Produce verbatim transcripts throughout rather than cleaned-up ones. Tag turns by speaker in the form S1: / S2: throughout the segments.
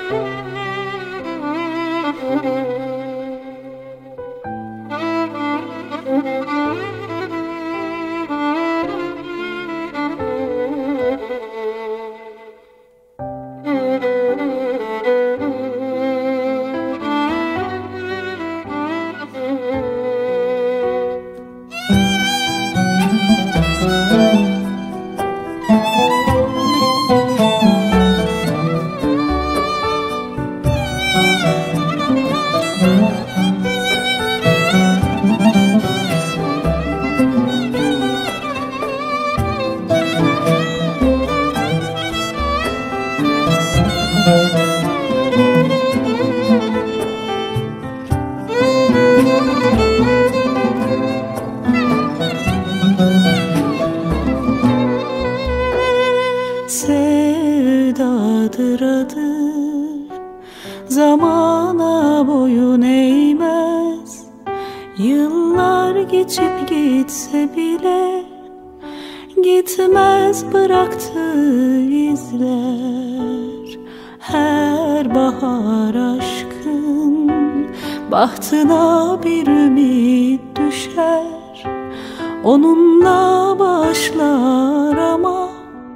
S1: Sevdadır adı, zamana boyun eğmez. Yıllar geçip gitse bile gitmez bıraktığı izler. Her bahar aşkın bahtına bir ümit düşer. Onunla başlar ama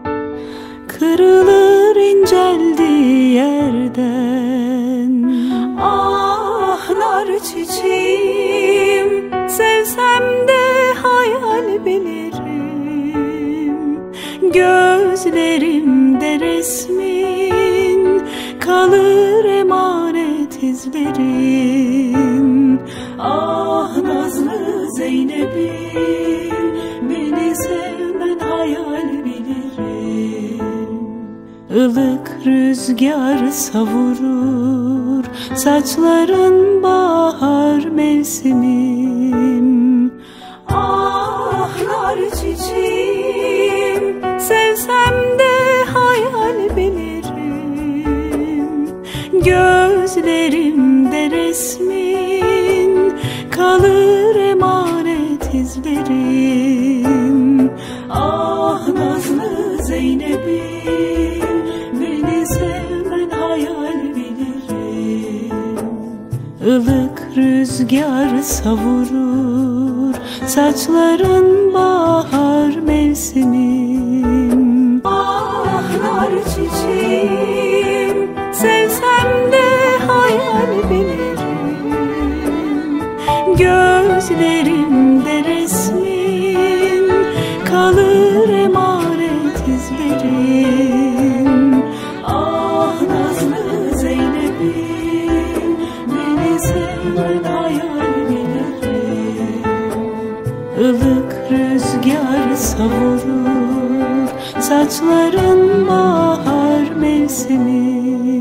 S1: kırılır inceldiği yerden. Ah nar çiçeğim, sevsem de hayal bilirim. Gözlerimde resmin kalır emanet izlerin. Ah nazlı Zeynep'im, beni sevmen hayal bilirim. Ilık rüzgar savurur saçların bahar mevsimim. Ah nar çiçeğim, sevsem de hayal bilirim. Gözlerimde resmin kalır emanet izlerin. Ah nazlı Zeynep'im, beni sevmen hayal bilirim. Ilık rüzgar savurur saçların bahar mevsimim. Ah nar çiçeğim, sevsem de hayal bilirim. Gözlerimde resmin kalır emanet izlerin. Ah nazlı Zeynep'im, beni sevmen hayal bilirim. Ilık rüzgar savurur saçların bahar mevsimi.